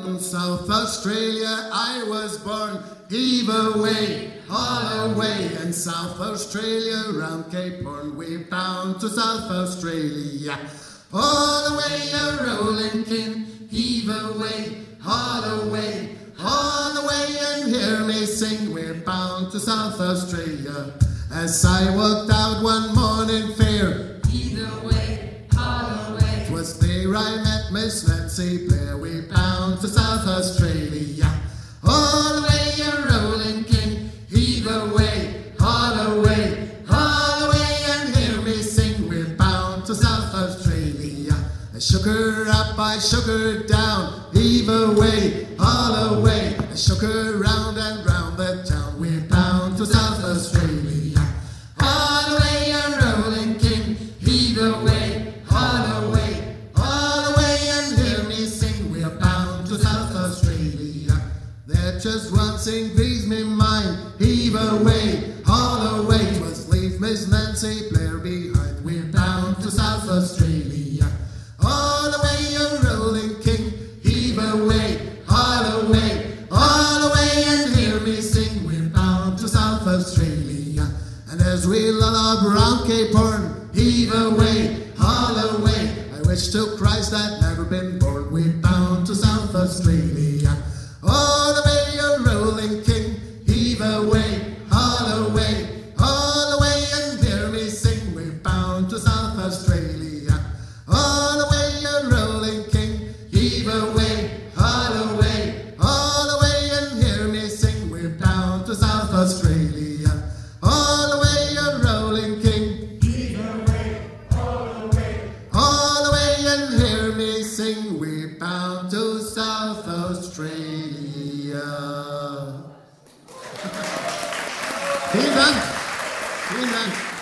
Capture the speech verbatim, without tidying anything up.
South Australia I was born, heave away, haul away, in South Australia round Cape Horn we bound to South Australia. All the way a rolling king, heave away, haul away, haul away and hear me sing, we're bound to South Australia. As I walked out one morning fair, heave away, haul away, 'twas there I met Miss Nancy Blair, we bound to South Australia. All the way a rolling king, heave away, haul away, haul away and hear me sing, we're bound to South Australia. I shook her up, I shook her down, heave away, haul away, I shook her round and round the town, we're bound to South Australia. All the way a rolling king, heave away, haul away, haul away and hear me sing, we're bound to South Australia. There's just one thing please me mind, heave away, haul away, must leave Miss Nancy Blair behind, we're bound to South Australia. All the way a rolling king, heave away, haul away, haul away and hear me sing, we're bound to South Australia. And as we lullaby round Cape Horn, heave away, haul away, I wish to Christ I'd never been born, we're bound to South Australia. All the way a rolling king, heave away, haul away, haul away and hear me sing, we're bound to South Australia. All the way a rolling king, heave away, haul away, haul away and hear me sing, we're bound to South Australia. All the way a rolling king, heave away, haul away, all the way and hear me sing, we're bound to South Australia. Vielen Dank. Vielen Dank.